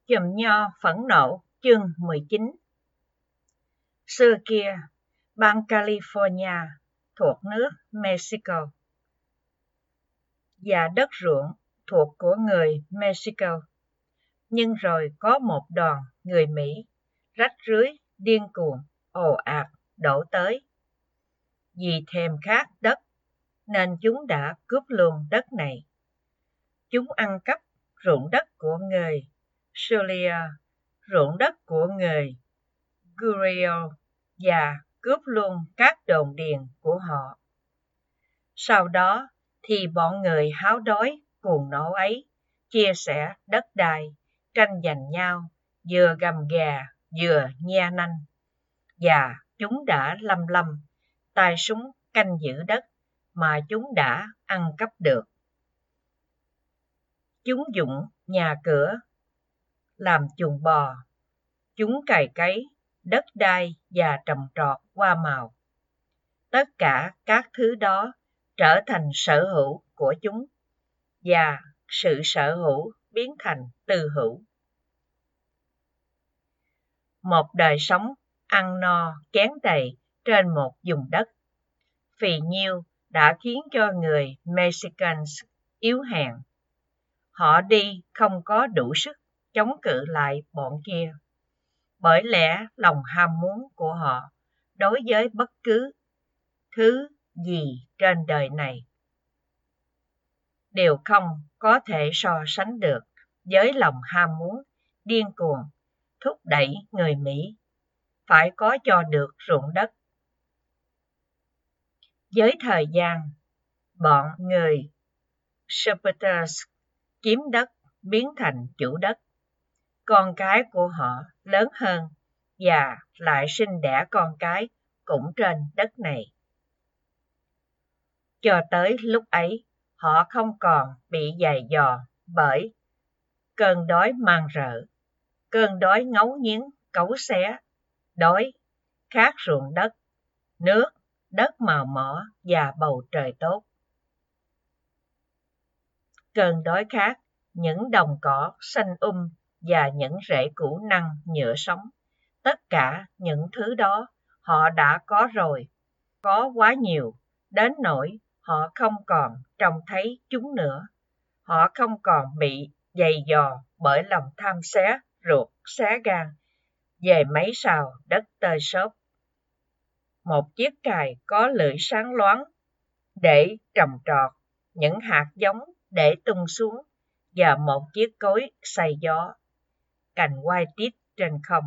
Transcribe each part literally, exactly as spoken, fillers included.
Chùm nho phẫn nộ chương mười chín. Xưa kia, bang California thuộc nước Mexico và đất ruộng thuộc của người Mexico. Nhưng rồi có một đoàn người Mỹ rách rưới, điên cuồng, ồ ạt đổ tới. Vì thèm khát đất nên chúng đã cướp luôn đất này. Chúng ăn cắp ruộng đất của người Solia, ruộng đất của người Guerrero và cướp luôn các đồn điền của họ. Sau đó thì bọn người háo đói cuồng nộ ấy chia sẻ đất đai, tranh giành nhau, vừa gầm gà vừa nhe nanh, và chúng đã lăm lăm tay súng canh giữ đất mà chúng đã ăn cắp được. Chúng dụng nhà cửa làm chuồng bò, chúng cày cấy đất đai và trồng trọt hoa màu. Tất cả các thứ đó trở thành sở hữu của chúng, và sự sở hữu biến thành tư hữu. Một đời sống ăn no kén đầy trên một vùng đất phì nhiêu đã khiến cho người Mexicans yếu hèn. Họ đi không có đủ sức chống cự lại bọn kia, bởi lẽ lòng ham muốn của họ đối với bất cứ thứ gì trên đời này đều không có thể so sánh được với lòng ham muốn điên cuồng thúc đẩy người Mỹ phải có cho được ruộng đất. Với thời gian, bọn người Supporters chiếm đất biến thành chủ đất. Con cái của họ lớn hơn và lại sinh đẻ con cái cũng trên đất này. Cho tới lúc ấy, họ không còn bị dày dò bởi cơn đói man rợ, cơn đói ngấu nghiến cấu xé, đói, khát ruộng đất, nước, đất màu mỡ và bầu trời tốt. Cơn đói khát những đồng cỏ xanh um và những rễ củ năng nhựa sống. Tất cả những thứ đó họ đã có rồi, có quá nhiều, đến nỗi họ không còn trông thấy chúng nữa. Họ không còn bị dày dò bởi lòng tham xé ruột, xé gan về mấy sào đất tơi xốp. Một chiếc cày có lưỡi sáng loáng để trồng trọt, những hạt giống để tung xuống, và một chiếc cối xay gió, cành quai tít trên không.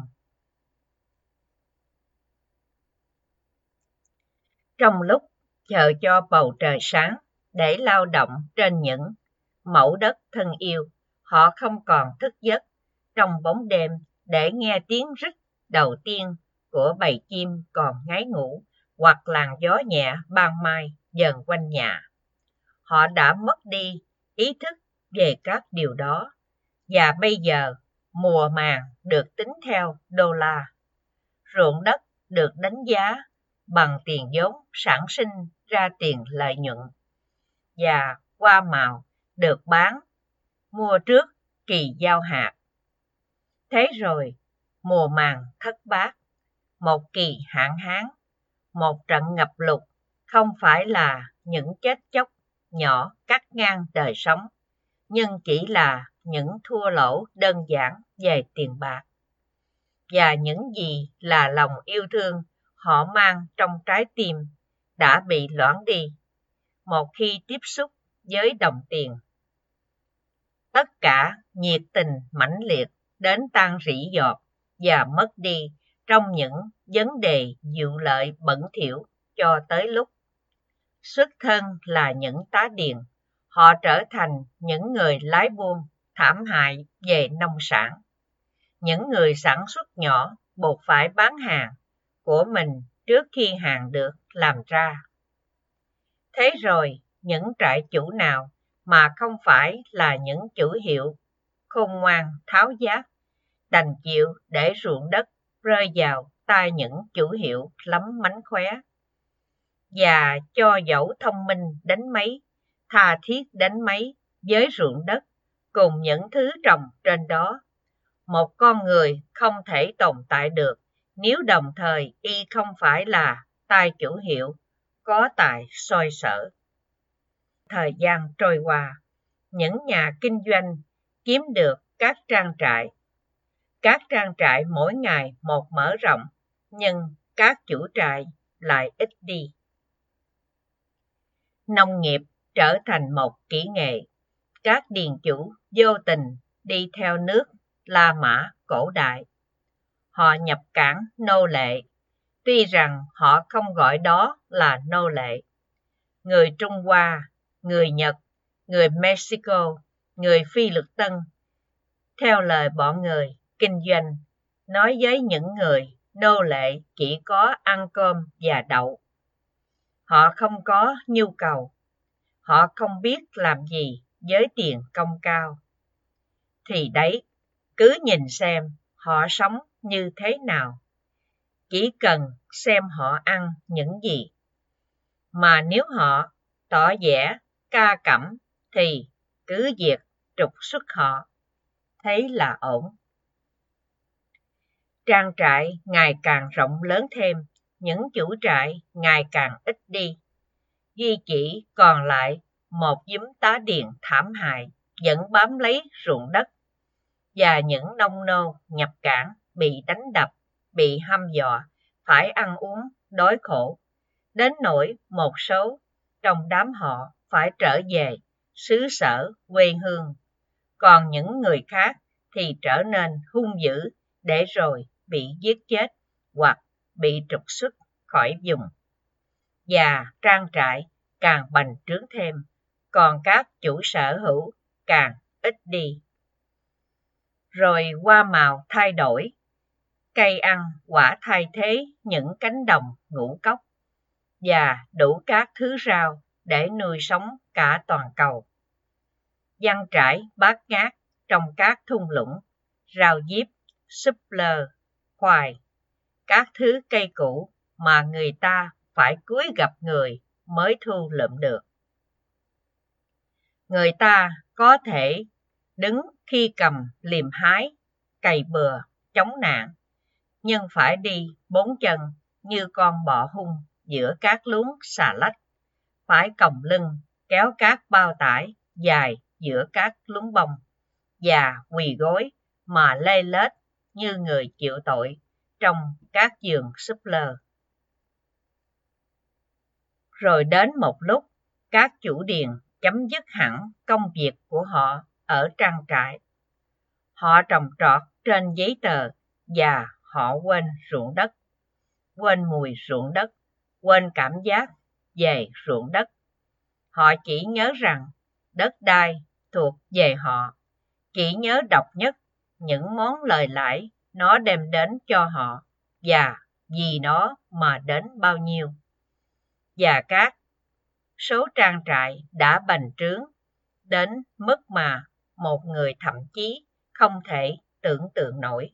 Trong lúc chờ cho bầu trời sáng để lao động trên những mẫu đất thân yêu, họ không còn thức giấc trong bóng đêm để nghe tiếng rít đầu tiên của bầy chim còn ngáy ngủ, hoặc làn gió nhẹ ban mai dần quanh nhà. Họ đã mất đi ý thức về các điều đó, và bây giờ mùa màng được tính theo đô la. Ruộng đất được đánh giá bằng tiền vốn sản sinh ra tiền lợi nhuận, và hoa màu được bán mua trước kỳ gieo hạt. Thế rồi mùa màng thất bát, một kỳ hạn hán, một trận ngập lụt không phải là những chết chóc nhỏ cắt ngang đời sống, nhưng chỉ là những thua lỗ đơn giản về tiền bạc. Và những gì là lòng yêu thương họ mang trong trái tim đã bị loãng đi một khi tiếp xúc với đồng tiền. Tất cả nhiệt tình mãnh liệt đến tan rỉ giọt và mất đi trong những vấn đề vụ lợi bẩn thỉu, cho tới lúc xuất thân là những tá điền, họ trở thành những người lái buôn thảm hại về nông sản. Những người sản xuất nhỏ buộc phải bán hàng của mình trước khi hàng được làm ra. Thế rồi những trại chủ nào mà không phải là những chủ hiệu khôn ngoan tháo vát đành chịu để ruộng đất rơi vào tay những chủ hiệu lắm mánh khóe, và cho dẫu thông minh đến mấy, tha thiết đến mấy với ruộng đất cùng những thứ trồng trên đó, Một con người không thể tồn tại được nếu đồng thời y không phải là tay chủ hiệu, có tài xoay sở. Thời gian trôi qua, những nhà kinh doanh kiếm được các trang trại. Các trang trại mỗi ngày một mở rộng, nhưng các chủ trại lại ít đi. Nông nghiệp trở thành một kỹ nghệ. Các điền chủ vô tình đi theo nước La Mã cổ đại. Họ nhập cảng nô lệ, tuy rằng họ không gọi đó là nô lệ. Người Trung Hoa, người Nhật, người Mexico, người Phi Luật Tân, theo lời bọn người kinh doanh, nói với những người nô lệ chỉ có ăn cơm và đậu. Họ không có nhu cầu. Họ không biết làm gì với tiền công cao. Thì đấy, cứ nhìn xem họ sống như thế nào. Chỉ cần xem họ ăn những gì. Mà nếu họ tỏ vẻ ca cẩm thì cứ việc trục xuất họ. Thế là ổn. Trang trại ngày càng rộng lớn thêm, những chủ trại ngày càng ít đi. Duy chỉ còn lại một giúm tá điền thảm hại vẫn bám lấy ruộng đất. Và những nông nô nhập cảng bị đánh đập, bị hăm dọa, phải ăn uống, đói khổ. Đến nỗi một số trong đám họ phải trở về xứ sở quê hương. Còn những người khác thì trở nên hung dữ để rồi bị giết chết hoặc bị trục xuất khỏi vùng. Và trang trại càng bành trướng thêm, còn các chủ sở hữu càng ít đi. Rồi hoa màu thay đổi, cây ăn quả thay thế những cánh đồng ngũ cốc và đủ các thứ rau để nuôi sống cả toàn cầu. Giăng trải bát ngát trong các thung lũng, rau diếp, súp lơ, khoai, các thứ cây củ mà người ta phải cúi gặp người mới thu lượm được. Người ta có thể đứng khi cầm liềm hái, cày bừa, chống nạn, nhưng phải đi bốn chân như con bọ hung giữa các luống xà lách, phải còng lưng kéo các bao tải dài giữa các luống bông, và quỳ gối mà lê lết như người chịu tội trong các vườn súp lơ. Rồi đến một lúc, các chủ điền chấm dứt hẳn công việc của họ ở trang trại. Họ trồng trọt trên giấy tờ và họ quên ruộng đất, quên mùi ruộng đất, quên cảm giác về ruộng đất. Họ chỉ nhớ rằng đất đai thuộc về họ, chỉ nhớ độc nhất những món lời lãi nó đem đến cho họ và vì nó mà đến bao nhiêu. Và các số trang trại đã bành trướng đến mức mà một người thậm chí không thể tưởng tượng nổi.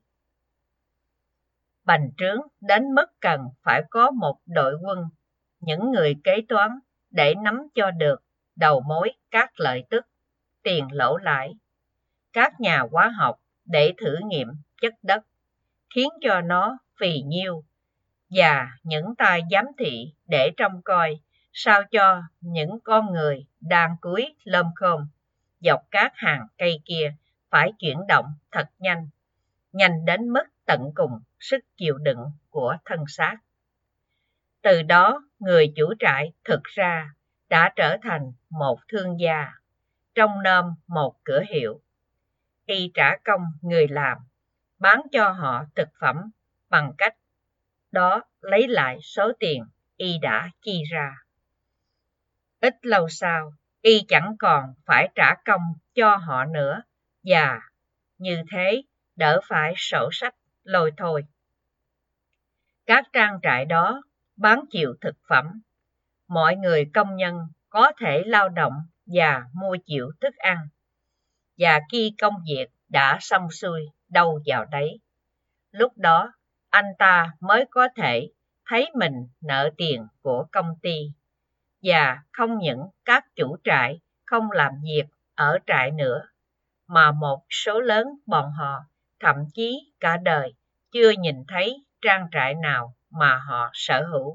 Bành trướng đến mức cần phải có một đội quân, những người kế toán để nắm cho được đầu mối các lợi tức, tiền lỗ lãi, các nhà hóa học để thử nghiệm chất đất, khiến cho nó phì nhiêu, và những tay giám thị để trông coi sao cho những con người đang cúi lơm khom dọc các hàng cây kia phải chuyển động thật nhanh, nhanh đến mức tận cùng sức chịu đựng của thân xác. Từ đó, người chủ trại thực ra đã trở thành một thương gia, trong nôm một cửa hiệu. Y trả công người làm, bán cho họ thực phẩm bằng cách đó lấy lại số tiền y đã chi ra. Ít lâu sau, y chẳng còn phải trả công cho họ nữa, và như thế đỡ phải sổ sách lôi thôi. Các trang trại đó bán chịu thực phẩm. Mọi người công nhân có thể lao động và mua chịu thức ăn. Và khi công việc đã xong xuôi đâu vào đấy, lúc đó anh ta mới có thể thấy mình nợ tiền của công ty. Và không những các chủ trại không làm việc ở trại nữa, mà một số lớn bọn họ thậm chí cả đời chưa nhìn thấy trang trại nào mà họ sở hữu.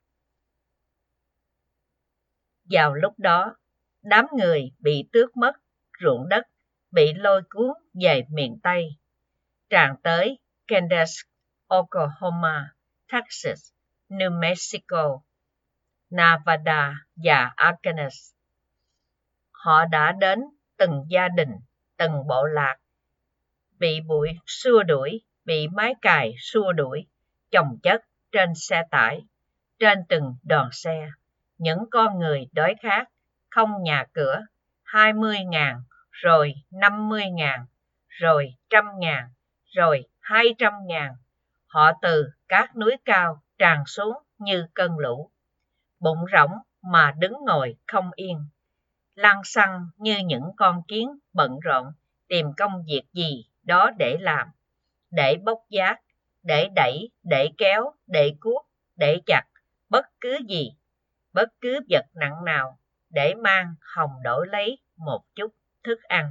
Vào lúc đó, đám người bị tước mất ruộng đất, bị lôi cuốn về miền Tây, tràn tới Kansas, Oklahoma, Texas, New Mexico, Nevada và Arkansas. Họ đã đến từng gia đình, từng bộ lạc, bị bụi xua đuổi, bị máy cày xua đuổi, chồng chất trên xe tải, trên từng đoàn xe. Những con người đói khát, không nhà cửa, hai mươi ngàn, rồi năm mươi ngàn, rồi trăm ngàn, rồi hai trăm ngàn. Họ từ các núi cao tràn xuống như cơn lũ, bụng rỗng mà đứng ngồi không yên, lăng xăng như những con kiến bận rộn tìm công việc gì đó để làm, để bốc vác, để đẩy, để kéo, để cuốc, để chặt, bất cứ gì, bất cứ vật nặng nào, để mang hòng đổi lấy một chút thức ăn.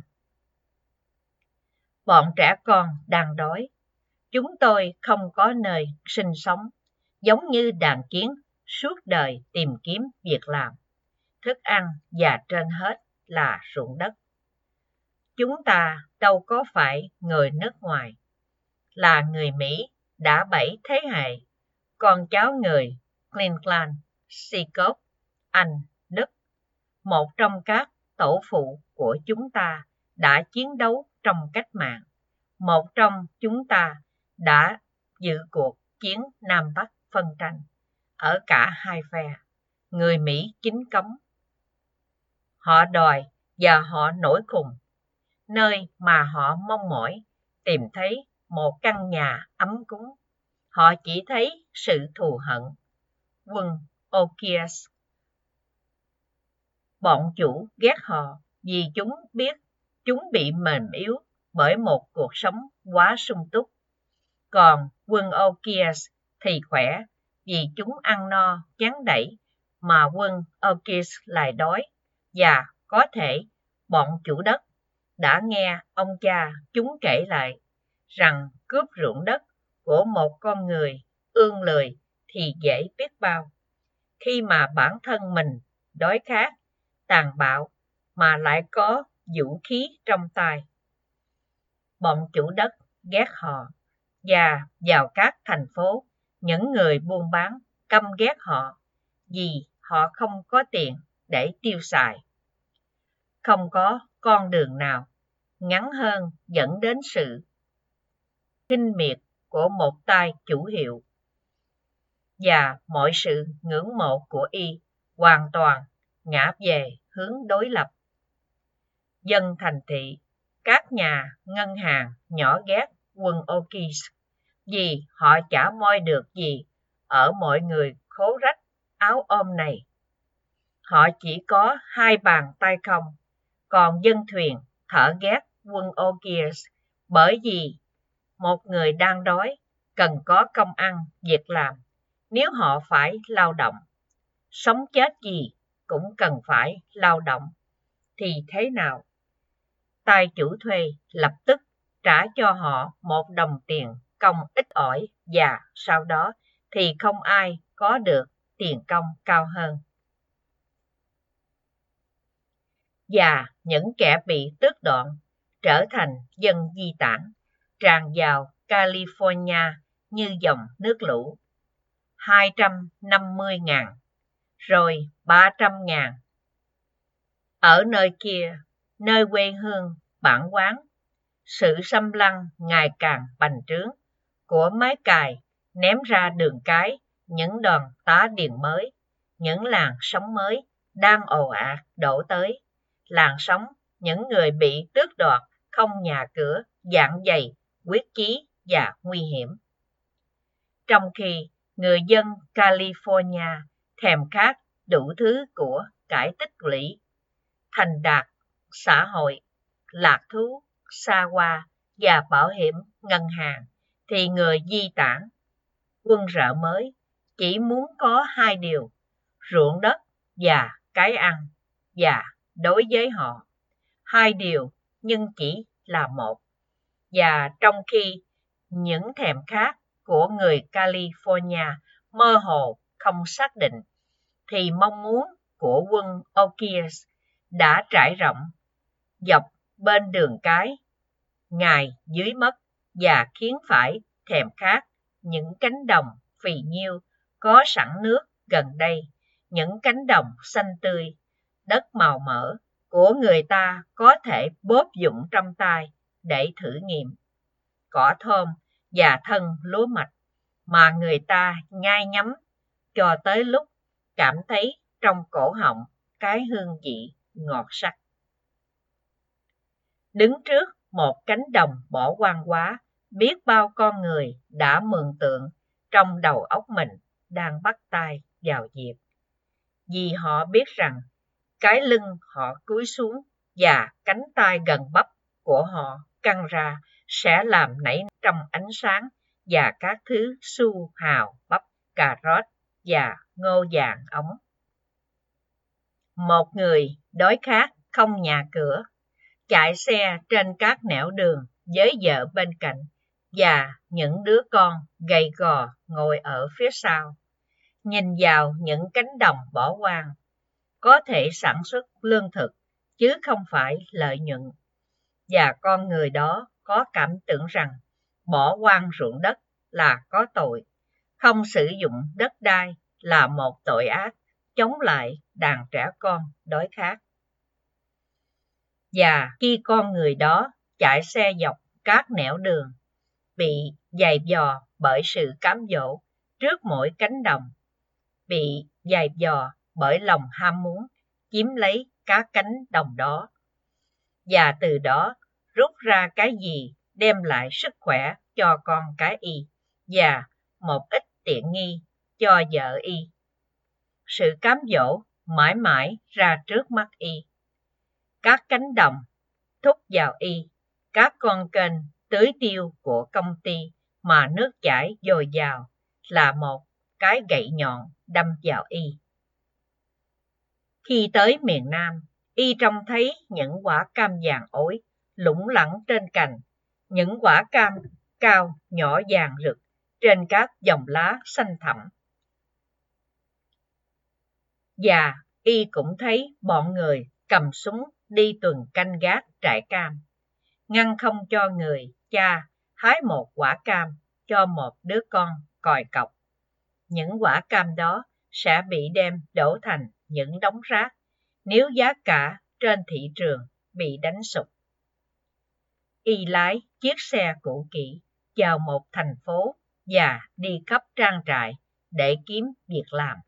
Bọn trẻ con đang đói. Chúng tôi không có nơi sinh sống, giống như đàn kiến suốt đời tìm kiếm việc làm, thức ăn và trên hết là ruộng đất. Chúng ta đâu có phải người nước ngoài, là người Mỹ đã bảy thế hệ, con cháu người Cleveland, Chicago, Anh, Đức. Một trong các tổ phụ của chúng ta đã chiến đấu trong cách mạng. Một trong chúng ta đã dự cuộc chiến Nam Bắc phân tranh. Ở cả hai phe, người Mỹ chính cống. Họ đòi và họ nổi khùng, nơi mà họ mong mỏi tìm thấy một căn nhà ấm cúng. Họ chỉ thấy sự thù hận. Quân Okies. Bọn chủ ghét họ vì chúng biết chúng bị mềm yếu bởi một cuộc sống quá sung túc. Còn quân Okies thì khỏe vì chúng ăn no chán đẩy, mà quân Okies lại đói. Và có thể bọn chủ đất đã nghe ông cha chúng kể lại rằng cướp ruộng đất của một con người ương lười thì dễ biết bao, khi mà bản thân mình đói khát, tàn bạo mà lại có vũ khí trong tay. Bọn chủ đất ghét họ, và vào các thành phố, những người buôn bán căm ghét họ vì họ không có tiền để tiêu xài. Không có con đường nào ngắn hơn dẫn đến sự khinh miệt của một tay chủ hiệu, và mọi sự ngưỡng mộ của y hoàn toàn ngã về hướng đối lập. Dân thành thị, các nhà ngân hàng nhỏ ghét quân Okies vì họ chả moi được gì ở mọi người khố rách áo ôm này. Họ chỉ có hai bàn tay không. Còn dân thuyền thở ghét quân Okies bởi vì một người đang đói cần có công ăn việc làm. Nếu họ phải lao động, sống chết gì cũng cần phải lao động, thì thế nào? Tay chủ thuê lập tức trả cho họ một đồng tiền công ít ỏi, và sau đó thì không ai có được tiền công cao hơn. Và những kẻ bị tước đoạn trở thành dân di tản, tràn vào California như dòng nước lũ. hai trăm năm mươi ngàn, rồi ba trăm ngàn. Ở nơi kia, nơi quê hương, bản quán, sự xâm lăng ngày càng bành trướng của máy cày ném ra đường cái những đoàn tá điền mới, những làn sóng mới đang ồ ạt đổ tới. Làn sóng những người bị tước đoạt không nhà cửa, dạng dày, quyết chí và nguy hiểm. Trong khi người dân California thèm khát đủ thứ của cải tích lũy, thành đạt, xã hội, lạc thú, xa hoa và bảo hiểm ngân hàng, thì người di tản, quân rợ mới chỉ muốn có hai điều: ruộng đất và cái ăn. Và đối với họ, hai điều nhưng chỉ là một. Và trong khi những thèm khát của người California mơ hồ không xác định, thì mong muốn của quân Okies đã trải rộng dọc bên đường cái ngài dưới mất và khiến phải thèm khát những cánh đồng phì nhiêu có sẵn nước gần đây, những cánh đồng xanh tươi, đất màu mỡ của người ta có thể bóp dụng trong tay để thử nghiệm, cỏ thơm và thân lúa mạch mà người ta nhai nhấm cho tới lúc cảm thấy trong cổ họng cái hương vị ngọt sắc. Đứng trước một cánh đồng bỏ hoang hóa, biết bao con người đã mường tượng trong đầu óc mình đang bắt tay vào việc. Vì họ biết rằng cái lưng họ cúi xuống và cánh tay gần bắp của họ căng ra sẽ làm nảy trong ánh sáng và các thứ su hào, bắp, cà rốt và ngô vàng ống. Một người đói khát không nhà cửa, chạy xe trên các nẻo đường với vợ bên cạnh và những đứa con gầy gò ngồi ở phía sau, nhìn vào những cánh đồng bỏ hoang, có thể sản xuất lương thực chứ không phải lợi nhuận. Và con người đó có cảm tưởng rằng bỏ hoang ruộng đất là có tội, không sử dụng đất đai là một tội ác chống lại đàn trẻ con đói khát. Và khi con người đó chạy xe dọc các nẻo đường, bị dày vò bởi sự cám dỗ trước mỗi cánh đồng, bị dày vò bởi lòng ham muốn chiếm lấy các cánh đồng đó, và từ đó rút ra cái gì đem lại sức khỏe cho con cái y và một ít tiện nghi cho vợ y. Sự cám dỗ mãi mãi ra trước mắt y. Các cánh đồng thúc vào y, các con kênh tưới tiêu của công ty mà nước chảy dồi dào là một cái gậy nhọn đâm vào y. Khi tới miền Nam, y trông thấy những quả cam vàng ối lủng lẳng trên cành, những quả cam cao nhỏ vàng rực trên các dòng lá xanh thẳm. Và y cũng thấy bọn người cầm súng đi tuần canh gác trại cam, ngăn không cho người cha hái một quả cam cho một đứa con còi cọc. Những quả cam đó sẽ bị đem đổ thành những đống rác nếu giá cả trên thị trường bị đánh sụt. Y lái chiếc xe cũ kỹ vào một thành phố và đi khắp trang trại để kiếm việc làm.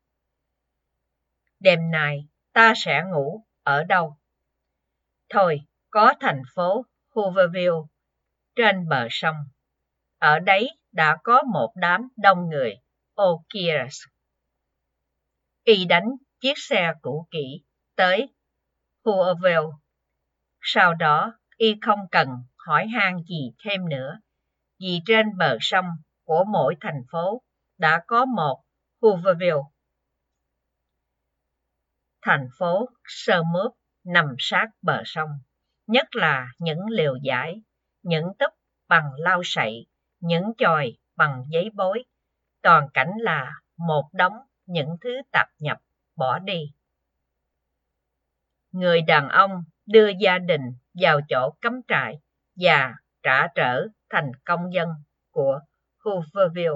Đêm nay ta sẽ ngủ ở đâu? Thôi, có thành phố Hooverville trên bờ sông. Ở đấy đã có một đám đông người Okies. Y đánh chiếc xe cũ kỹ tới Hooverville. Sau đó, y không cần hỏi han gì thêm nữa, vì trên bờ sông của mỗi thành phố đã có một Hooverville. Thành phố sơ mướp nằm sát bờ sông, nhất là những lều vải, những túp bằng lau sậy, những chòi bằng giấy bối, toàn cảnh là một đống những thứ tạp nhập bỏ đi. Người đàn ông đưa gia đình vào chỗ cắm trại và trả trở thành công dân của Hooverville.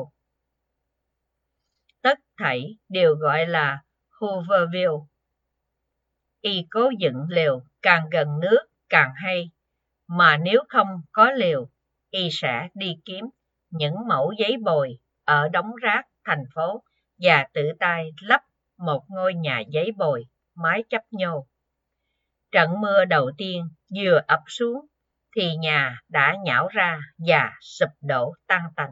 Tất thảy đều gọi là Hooverville. Y cố dựng lều càng gần nước càng hay, mà nếu không có lều, y sẽ đi kiếm những mẩu giấy bồi ở đống rác thành phố và tự tay lắp một ngôi nhà giấy bồi mái chắp nhô. Trận mưa đầu tiên vừa ập xuống thì nhà đã nhão ra và sụp đổ tan tành.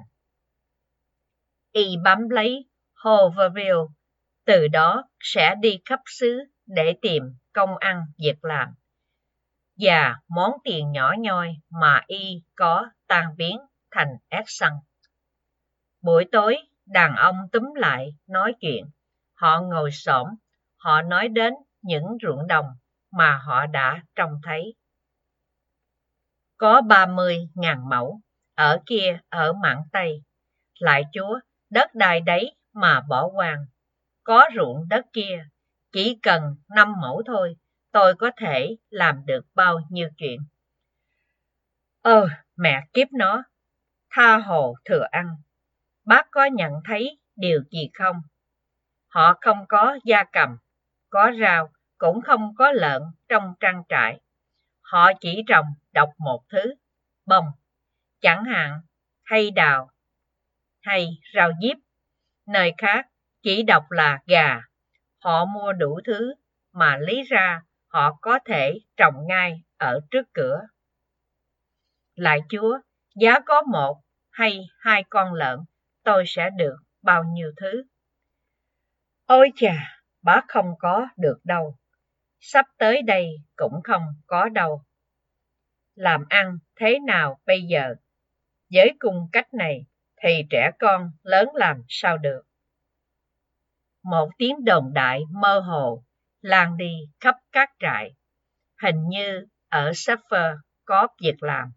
Y bám lấy Hooverville, từ đó sẽ đi khắp xứ để tìm công ăn việc làm, và món tiền nhỏ nhoi mà y có tan biến thành ép xăng. Buổi tối, đàn ông túm lại nói chuyện. Họ ngồi xổm, họ nói đến những ruộng đồng mà họ đã trông thấy. có ba mươi ngàn mẫu, ở kia ở mạn Tây. Lạy Chúa, đất đai đấy mà bỏ hoang. Có ruộng đất kia, chỉ cần năm mẫu thôi, tôi có thể làm được bao nhiêu chuyện. Ơ, mẹ kiếp nó, tha hồ thừa ăn. Bác có nhận thấy điều gì không? Họ không có gia cầm, có rau, cũng không có lợn trong trang trại. Họ chỉ trồng độc một thứ, bông, chẳng hạn, hay đào, hay rau diếp. Nơi khác chỉ độc là gà. Họ mua đủ thứ mà lý ra họ có thể trồng ngay ở trước cửa. Lạy Chúa, giá có một hay hai con lợn, tôi sẽ được bao nhiêu thứ. Ôi chà, bác không có được đâu. Sắp tới đây cũng không có đâu. Làm ăn thế nào bây giờ? Với cung cách này thì trẻ con lớn làm sao được? Một tiếng đồn đại mơ hồ lan đi khắp các trại. Hình như ở Sheffer có việc làm.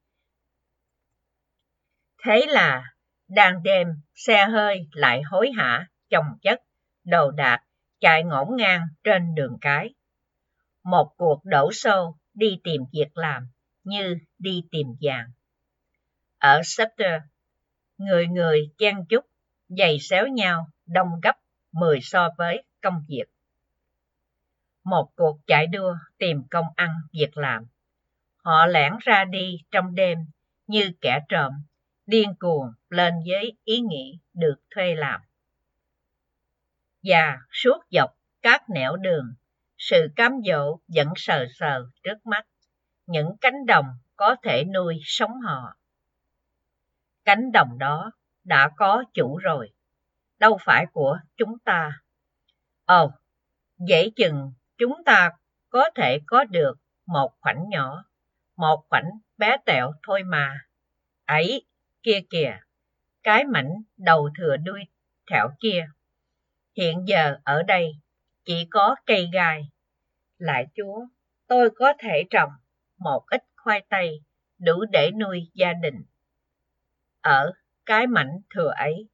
Thế là đang đêm xe hơi lại hối hả chồng chất đồ đạc chạy ngổn ngang trên đường cái. Một cuộc đổ xô đi tìm việc làm như đi tìm vàng. Ở Sheffer, người người chen chúc, giày xéo nhau đông gấp mười so với công việc. Một cuộc chạy đua tìm công ăn việc làm. Họ lẻn ra đi trong đêm như kẻ trộm, điên cuồng lên với ý nghĩ được thuê làm. Và suốt dọc các nẻo đường, sự cám dỗ vẫn sờ sờ trước mắt, những cánh đồng có thể nuôi sống họ. Cánh đồng đó đã có chủ rồi, đâu phải của chúng ta. Ồ, dễ chừng chúng ta có thể có được một khoảnh nhỏ, một khoảnh bé tẹo thôi mà. Ấy, kia kìa, cái mảnh đầu thừa đuôi thẹo kia. Hiện giờ ở đây chỉ có cây gai. Lạy Chúa, tôi có thể trồng một ít khoai tây đủ để nuôi gia đình. Ở cái mảnh thừa ấy.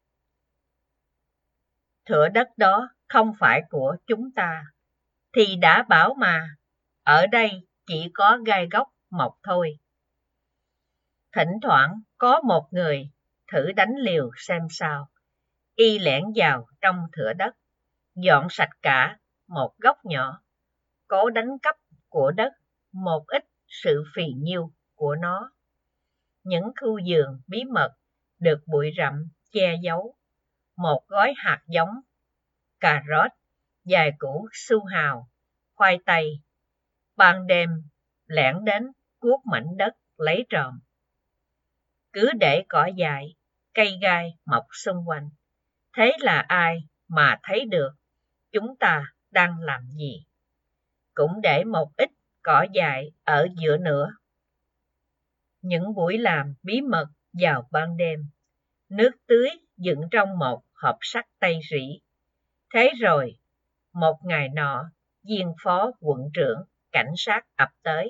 Thửa đất đó không phải của chúng ta. Thì đã bảo mà, ở đây chỉ có gai gốc mọc thôi. Thỉnh thoảng có một người thử đánh liều xem sao. Y lẻn vào trong thửa đất, dọn sạch cả một góc nhỏ, cố đánh cắp của đất một ít sự phì nhiêu của nó. Những khu vườn bí mật được bụi rậm che giấu, một gói hạt giống, cà rốt, vài củ su hào, khoai tây. Ban đêm lẻn đến cuốc mảnh đất lấy trộm. Cứ để cỏ dại, cây gai mọc xung quanh. Thế là ai mà thấy được chúng ta đang làm gì? Cũng để một ít cỏ dại ở giữa nữa. Những buổi làm bí mật vào ban đêm, nước tưới dựng trong một hộp sắt tây rỉ. Thế rồi, một ngày nọ, viên phó quận trưởng cảnh sát ập tới.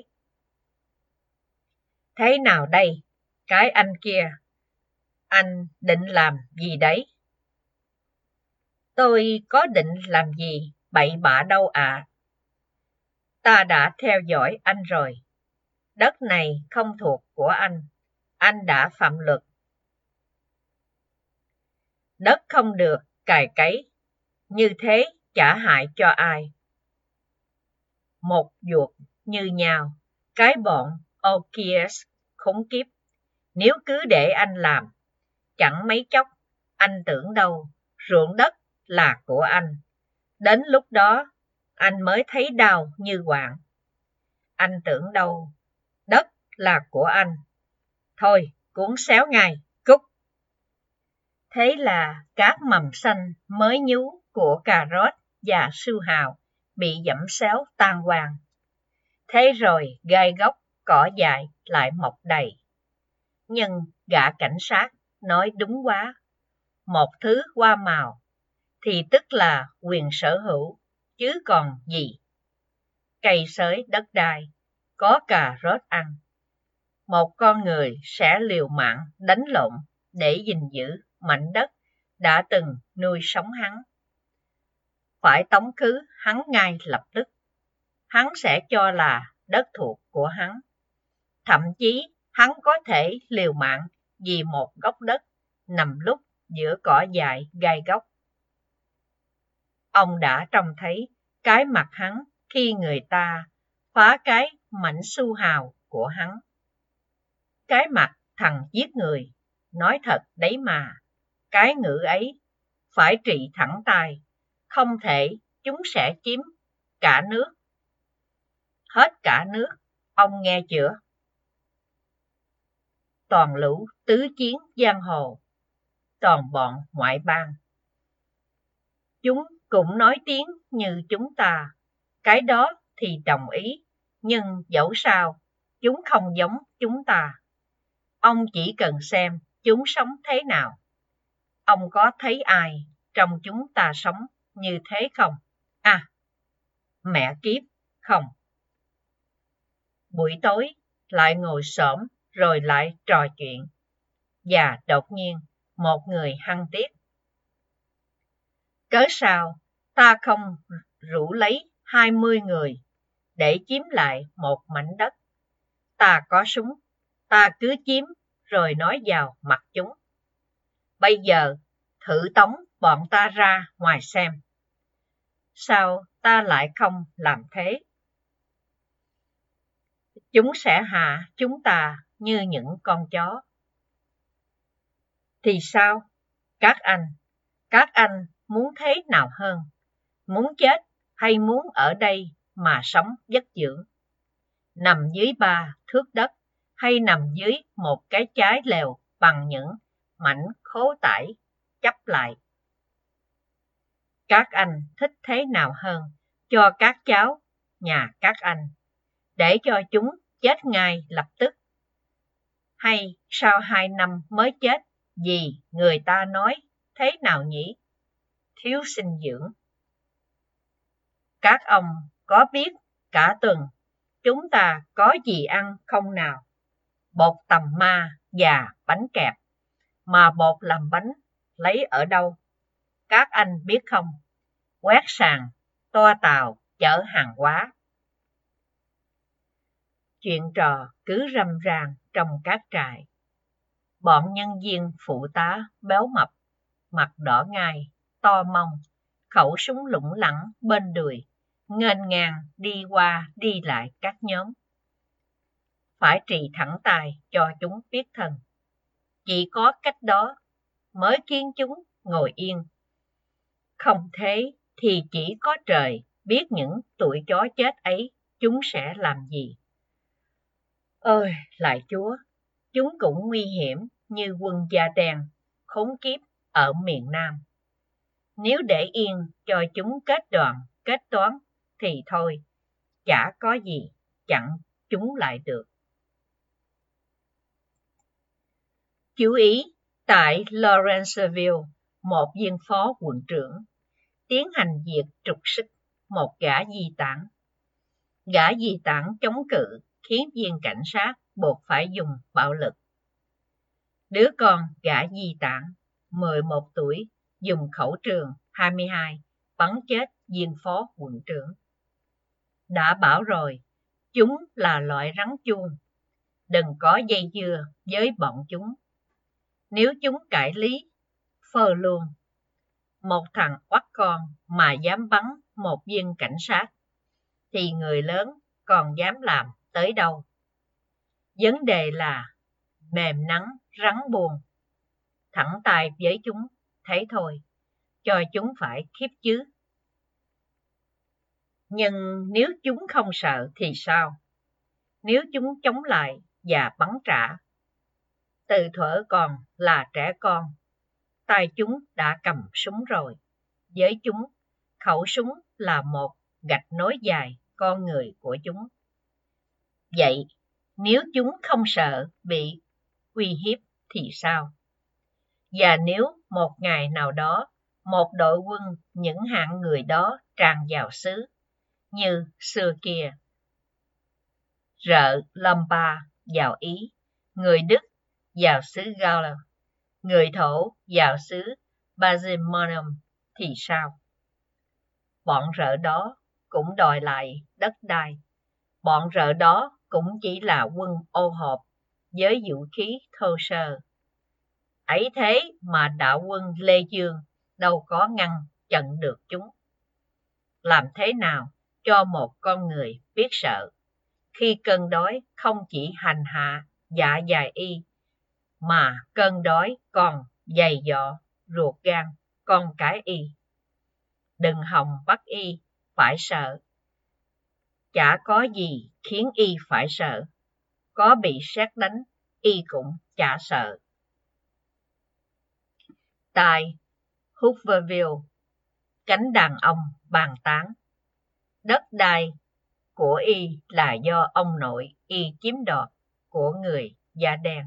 Thế nào đây, cái anh kia? Anh định làm gì đấy? Tôi có định làm gì bậy bạ đâu ạ. À. Ta đã theo dõi anh rồi. Đất này không thuộc của anh. Anh đã phạm luật. Đất không được cày cấy. Như thế chả hại cho ai. Một vuột như nhau. Cái bọn Okies khốn kiếp. Nếu cứ để anh làm, chẳng mấy chốc, anh tưởng đâu ruộng đất là của anh. Đến lúc đó, anh mới thấy đau như quạng. Anh tưởng đâu đất là của anh. Thôi, cuốn xéo ngay, cút. Thế là các mầm xanh mới nhú của cà rốt và su hào bị giẫm xéo tan hoang. Thế rồi gai gốc cỏ dại lại mọc đầy. Nhưng gã cảnh sát nói đúng quá. Một thứ hoa màu thì tức là quyền sở hữu, chứ còn gì. Cây sới đất đai, có cà rốt ăn. một con người sẽ liều mạng đánh lộn để gìn giữ mảnh đất đã từng nuôi sống hắn. Phải tống khứ hắn ngay lập tức. Hắn sẽ cho là đất thuộc của hắn. Thậm chí hắn có thể liều mạng vì một góc đất nằm lúc giữa cỏ dại gai góc. Ông đã trông thấy cái mặt hắn khi người ta phá cái mảnh su hào của hắn. Cái mặt thằng giết người, nói thật đấy mà, cái ngữ ấy phải trị thẳng tay, không thể chúng sẽ chiếm cả nước. Hết cả nước, ông nghe chưa? Toàn lũ tứ chiến giang hồ, toàn bọn ngoại bang. Chúng cũng nói tiếng như chúng ta, cái đó thì đồng ý, nhưng dẫu sao, chúng không giống chúng ta. Ông chỉ cần xem chúng sống thế nào. Ông có thấy ai trong chúng ta sống như thế không? À, mẹ kiếp, không. Buổi tối lại ngồi xổm rồi lại trò chuyện. Và đột nhiên một người hăng tiếc. Cớ sao ta không rủ lấy hai mươi người để chiếm lại một mảnh đất? Ta có súng, ta cứ chiếm rồi nói vào mặt chúng. Bây giờ thử tống bọn ta ra ngoài xem. Sao ta lại không làm thế? Chúng sẽ hạ chúng ta như những con chó. Thì sao? Các anh, các anh muốn thế nào hơn? Muốn chết hay muốn ở đây mà sống vất dưỡng? Nằm dưới ba thước đất hay nằm dưới một cái trái lều bằng những mảnh khố tải chắp lại? Các anh thích thế nào hơn cho các cháu nhà các anh, để cho chúng chết ngay lập tức? Hay sau hai năm mới chết vì người ta nói thế nào nhỉ? Thiếu dinh dưỡng. Các ông có biết cả tuần chúng ta có gì ăn không nào? Bột tằm ma và bánh kẹp. Mà bột làm bánh lấy ở đâu? Các anh biết không? Quét sàn, toa tàu, chở hàng hóa. Chuyện trò cứ râm ran trong các trại. Bọn nhân viên phụ tá béo mập, mặt đỏ ngai, to mông, khẩu súng lủng lẳng bên đùi, nghênh ngang đi qua đi lại các nhóm. Phải trì thẳng tay cho chúng biết thân. Chỉ có cách đó mới khiến chúng ngồi yên. Không thế thì chỉ có trời biết những tụi chó chết ấy chúng sẽ làm gì. Ôi lạy Chúa, chúng cũng nguy hiểm như quân da đen khốn kiếp ở miền Nam. Nếu để yên cho chúng kết đoàn, kết toán thì thôi, chả có gì chặn chúng lại được. Chú ý, tại Lawrenceville, một viên phó quận trưởng tiến hành việc trục xuất một gã di tản. Gã di tản chống cự khiến viên cảnh sát buộc phải dùng bạo lực. Đứa con gã di tản, mười một tuổi, dùng khẩu trường hai mươi hai bắn chết viên phó quận trưởng. Đã bảo rồi, chúng là loại rắn chuông. Đừng có dây dưa với bọn chúng. Nếu chúng cãi lý, phơ luôn. Một thằng oắt con mà dám bắn một viên cảnh sát, thì người lớn còn dám làm tới đâu. Vấn đề là mềm nắng rắn buồn. Thẳng tay với chúng, thế thôi, cho chúng phải khiếp chứ. Nhưng nếu chúng không sợ thì sao? Nếu chúng chống lại và bắn trả, từ thuở còn là trẻ con, tay chúng đã cầm súng rồi. Với chúng, khẩu súng là một gạch nối dài con người của chúng. Vậy, nếu chúng không sợ bị uy hiếp thì sao? Và nếu một ngày nào đó, một đội quân những hạng người đó tràn vào xứ, như xưa kia, rợ Lombard vào Ý, người Đức vào xứ Gaul, người Thổ vào xứ Pazimonium thì sao? Bọn rợ đó cũng đòi lại đất đai. Bọn rợ đó cũng chỉ là quân ô hợp với vũ khí thô sơ. Ấy thế mà đạo quân Lê Dương đâu có ngăn chặn được chúng. Làm thế nào cho một con người biết sợ, khi cơn đói không chỉ hành hạ dạ dày y, mà cơn đói còn dày dọ ruột gan con cái y. Đừng hòng bắt y phải sợ. Chả có gì khiến y phải sợ. Có bị sét đánh, y cũng chả sợ. Tại Hooverville, cánh đàn ông bàn tán. Đất đai của y là do ông nội y chiếm đoạt của người da đen.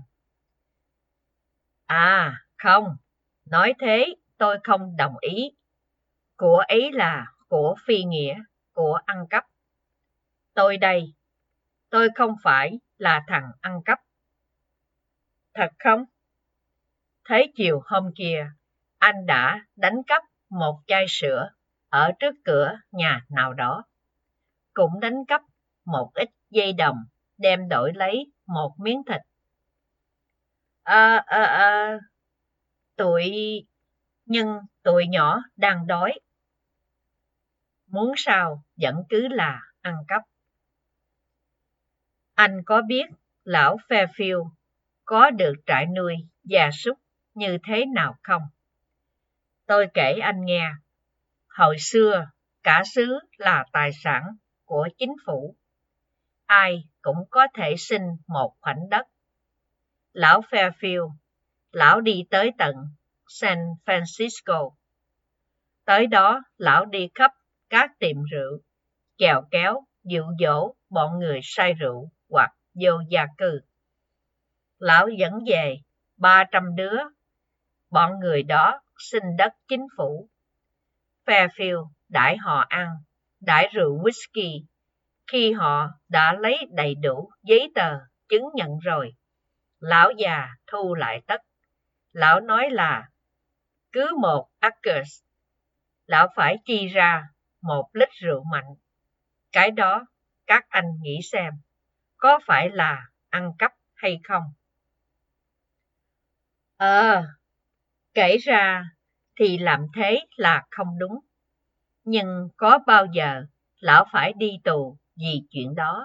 À, không, nói thế tôi không đồng ý. Của ấy là của phi nghĩa, của ăn cắp. Tôi đây, tôi không phải là thằng ăn cắp. Thật không? Thế chiều hôm kia, anh đã đánh cắp một chai sữa ở trước cửa nhà nào đó. Cũng đánh cắp một ít dây đồng đem đổi lấy một miếng thịt. À, à, à, tụi... Nhưng tụi nhỏ đang đói. Muốn sao vẫn cứ là ăn cắp. Anh có biết lão Fairfield có được trại nuôi gia súc như thế nào không? Tôi kể anh nghe. Hồi xưa, cả xứ là tài sản của chính phủ. Ai cũng có thể xin một khoảnh đất. Lão Fairfield, lão đi tới tận San Francisco. Tới đó, lão đi khắp các tiệm rượu, chèo kéo, dụ dỗ bọn người say rượu hoặc vô gia cư. Lão dẫn về ba trăm đứa. Bọn người đó xin đất chính phủ. Fairfield đãi họ ăn, đãi rượu whisky. Khi họ đã lấy đầy đủ giấy tờ chứng nhận rồi, lão già thu lại tất. Lão nói là cứ một acres, lão phải chi ra một lít rượu mạnh. Cái đó các anh nghĩ xem, có phải là ăn cắp hay không? Ờ, kể ra thì làm thế là không đúng. Nhưng có bao giờ lão phải đi tù vì chuyện đó?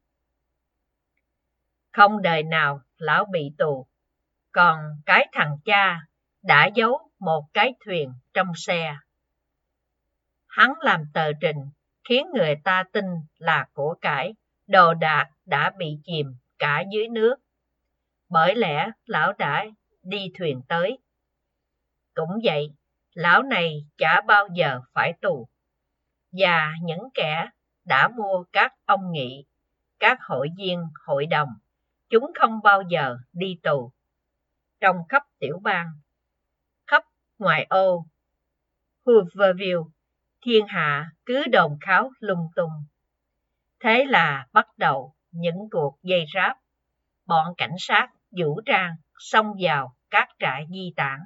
Không đời nào lão bị tù. Còn cái thằng cha đã giấu một cái thuyền trong xe. Hắn làm tờ trình khiến người ta tin là của cải, đồ đạc đã bị chìm cả dưới nước. Bởi lẽ lão đã đi thuyền tới. Cũng vậy, lão này chả bao giờ phải tù. Và những kẻ đã mua các ông nghị, các hội viên hội đồng, chúng không bao giờ đi tù. Trong khắp tiểu bang, khắp ngoại ô Hooverville, thiên hạ cứ đồn kháo lung tung. Thế là bắt đầu những cuộc dây ráp. Bọn cảnh sát vũ trang xông vào các trại di tản.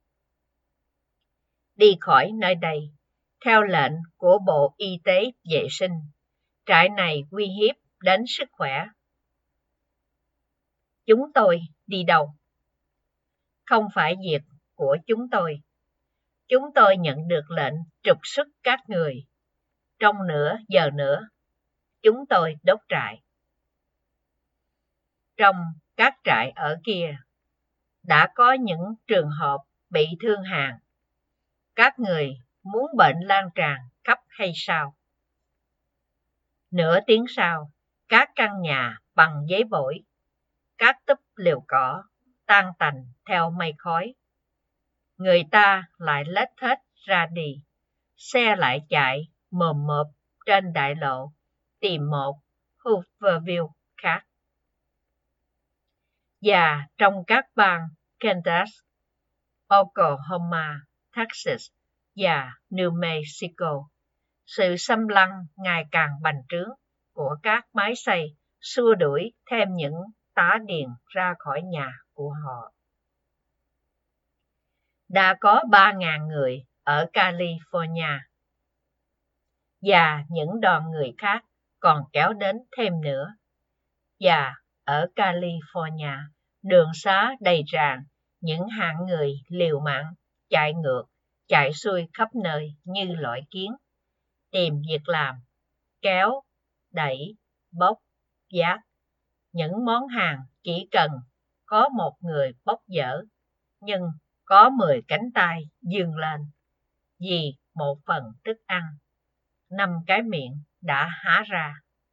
Đi khỏi nơi đây, theo lệnh của Bộ Y tế Vệ sinh, trại này uy hiếp đến sức khỏe. Chúng tôi đi đâu? Không phải việc của chúng tôi. Chúng tôi nhận được lệnh trục xuất các người. Trong nửa giờ nữa, chúng tôi đốt trại. Trong các trại ở kia, đã có những trường hợp bị thương hàn. Các người muốn bệnh lan tràn khắp hay sao? Nửa tiếng sau, các căn nhà bằng giấy bổi, các túp liều cỏ tan tành theo mây khói. Người ta lại lết thết ra đi, xe lại chạy mồm mộp trên đại lộ tìm một Hooverville khác. Và trong các bang Kansas, Oklahoma, Texas và New Mexico, sự xâm lăng ngày càng bành trướng của các máy xay xua đuổi thêm những tả điền ra khỏi nhà của họ. Đã có ba nghìn người ở California, và những đoàn người khác còn kéo đến thêm nữa. Và ở California, đường xá đầy tràn những hạng người liều mạng, chạy ngược, chạy xuôi khắp nơi như loại kiến, tìm việc làm, kéo, đẩy, bốc, vác. Những món hàng chỉ cần có một người bốc dỡ, nhưng có mười cánh tay vươn lên, vì một phần thức ăn, năm cái miệng đã há ra.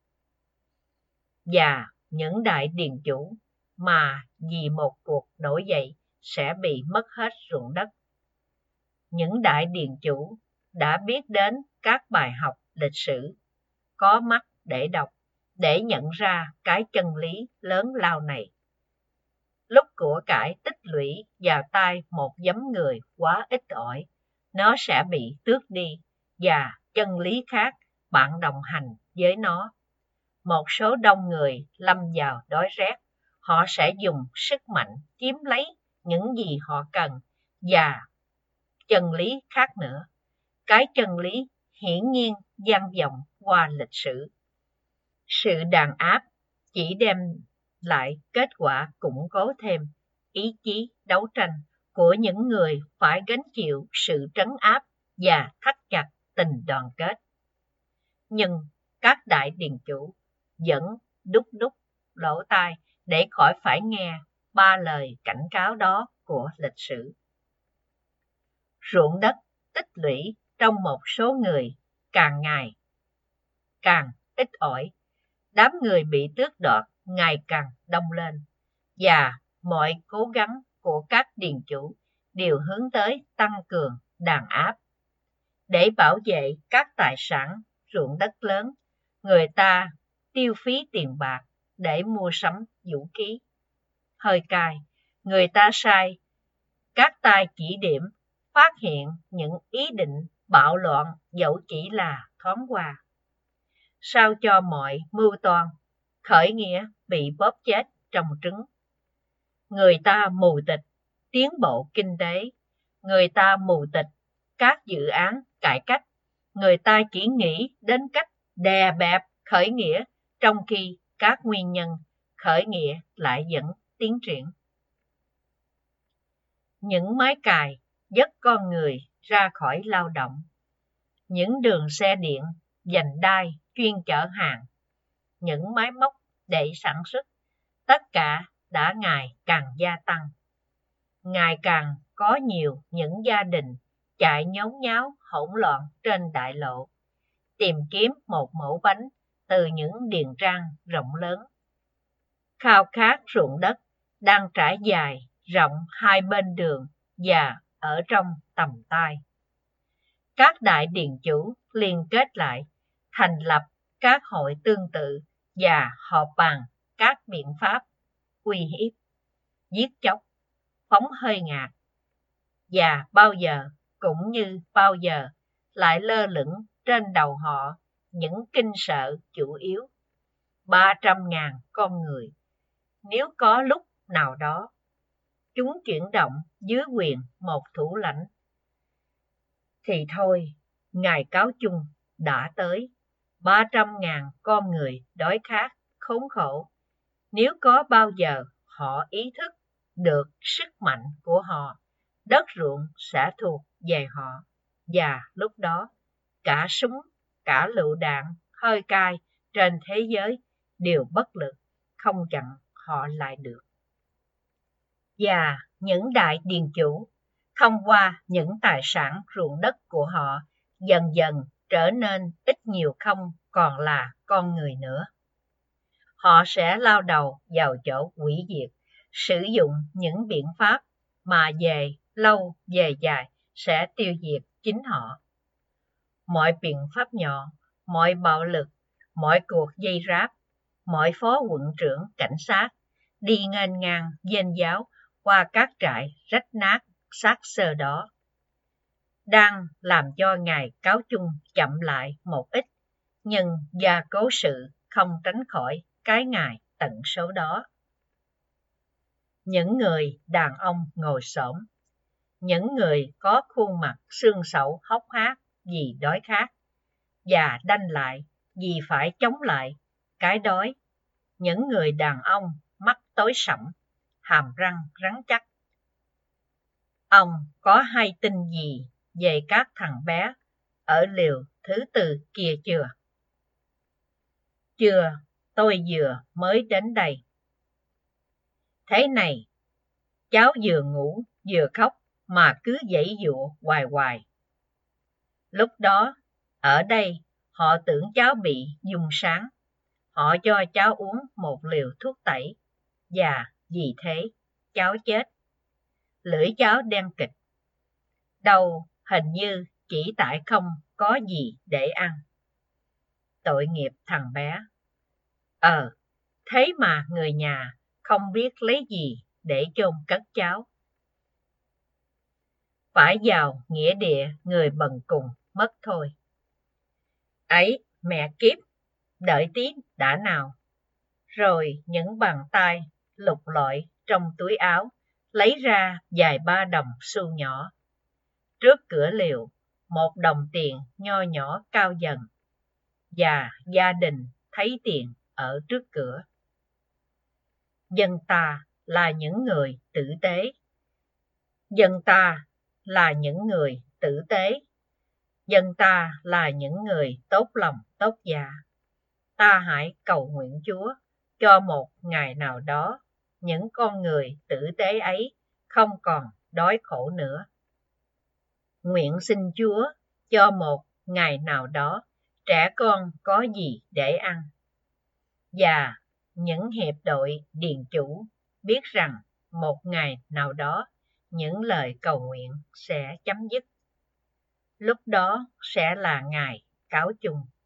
Và những đại điền chủ mà vì một cuộc nổi dậy sẽ bị mất hết ruộng đất. Những đại điền chủ đã biết đến các bài học lịch sử, có mắt để đọc, để nhận ra cái chân lý lớn lao này. Lúc của cải tích lũy vào tay một nhóm người quá ít ỏi, nó sẽ bị tước đi, và chân lý khác bạn đồng hành với nó. Một số đông người lâm vào đói rét, họ sẽ dùng sức mạnh chiếm lấy những gì họ cần, và chân lý khác nữa. Cái chân lý hiển nhiên vang vọng qua lịch sử. Sự đàn áp chỉ đem lại kết quả củng cố thêm ý chí đấu tranh của những người phải gánh chịu sự trấn áp và thắt chặt tình đoàn kết. Nhưng các đại điền chủ vẫn đúc đúc lỗ tai để khỏi phải nghe ba lời cảnh cáo đó của lịch sử. Ruộng đất tích lũy trong một số người càng ngày càng ít ỏi, đám người bị tước đoạt ngày càng đông lên, và mọi cố gắng của các điền chủ đều hướng tới tăng cường đàn áp. Để bảo vệ các tài sản ruộng đất lớn, người ta tiêu phí tiền bạc để mua sắm vũ khí. Hơi cay, người ta sai các tay chỉ điểm phát hiện những ý định bạo loạn dẫu chỉ là thoáng qua. Sao cho mọi mưu toan khởi nghĩa bị bóp chết trong trứng. Người ta mù tịch tiến bộ kinh tế, người ta mù tịch các dự án cải cách, người ta chỉ nghĩ đến cách đè bẹp khởi nghĩa, trong khi các nguyên nhân khởi nghĩa lại vẫn tiến triển. Những máy cày dắt con người ra khỏi lao động, những đường xe điện vành đai chuyên chở hàng, những máy móc để sản xuất, tất cả đã ngày càng gia tăng. Ngày càng có nhiều những gia đình chạy nhốn nháo hỗn loạn trên đại lộ, tìm kiếm một mẩu bánh từ những điền trang rộng lớn. Khao khát ruộng đất đang trải dài rộng hai bên đường và ở trong tầm tay. Các đại điền chủ liên kết lại, thành lập các hội tương tự và họp bàn các biện pháp uy hiếp, giết chóc, phóng hơi ngạt. Và bao giờ, cũng như bao giờ, lại lơ lửng trên đầu họ những kinh sợ chủ yếu. Ba trăm ngàn con người, nếu có lúc nào đó chúng chuyển động dưới quyền một thủ lãnh, thì thôi, ngày cáo chung đã tới. Ba trăm ngàn con người đói khát, khốn khổ, nếu có bao giờ họ ý thức được sức mạnh của họ, đất ruộng sẽ thuộc về họ, và lúc đó cả súng, cả lựu đạn hơi cay trên thế giới đều bất lực, không chặn họ lại được. Và những đại điền chủ, thông qua những tài sản ruộng đất của họ, dần dần trở nên ít nhiều không còn là con người nữa. Họ sẽ lao đầu vào chỗ hủy diệt, sử dụng những biện pháp mà về lâu về dài sẽ tiêu diệt chính họ. Mọi biện pháp nhỏ, mọi bạo lực, mọi cuộc dây ráp, mọi phó quận trưởng cảnh sát đi nghênh ngang vênh váo qua các trại rách nát xác xơ đó, đang làm cho ngày cáo chung chậm lại một ít, nhưng gia cố sự không tránh khỏi cái ngày tận số đó. những người đàn ông ngồi xổm, những người có khuôn mặt xương sẩu hốc hác vì đói khát, và đanh lại vì phải chống lại cái đói, những người đàn ông mắt tối sẫm, hàm răng rắn chắc. Ông có hay tin gì về các thằng bé ở liều thứ tư kia chưa? Chưa, tôi vừa mới đến đây. Thế này, cháu vừa ngủ vừa khóc mà cứ giãy giụa hoài hoài. Lúc đó, ở đây, họ tưởng cháu bị dung sáng. Họ cho cháu uống một liều thuốc tẩy, và vì thế, cháu chết. Lưỡi cháu đen kịt. Đầu hình như chỉ tại không có gì để ăn. Tội nghiệp thằng bé. Ờ, thế mà người nhà không biết lấy gì để chôn cất cháu. Phải vào nghĩa địa người bần cùng mất thôi. Ấy, mẹ kiếp, đợi tí đã nào. Rồi những bàn tay lục lọi trong túi áo, lấy ra vài ba đồng xu nhỏ. Trước cửa liều, một đồng tiền nho nhỏ cao dần, và gia đình thấy tiền ở trước cửa. Dân ta là những người tử tế. Dân ta là những người tử tế. Dân ta là những người tốt lòng tốt dạ. Ta hãy cầu nguyện Chúa cho một ngày nào đó những con người tử tế ấy không còn đói khổ nữa. Nguyện xin Chúa cho một ngày nào đó trẻ con có gì để ăn. Và những hiệp đội điền chủ biết rằng một ngày nào đó những lời cầu nguyện sẽ chấm dứt. Lúc đó sẽ là ngày cáo chung.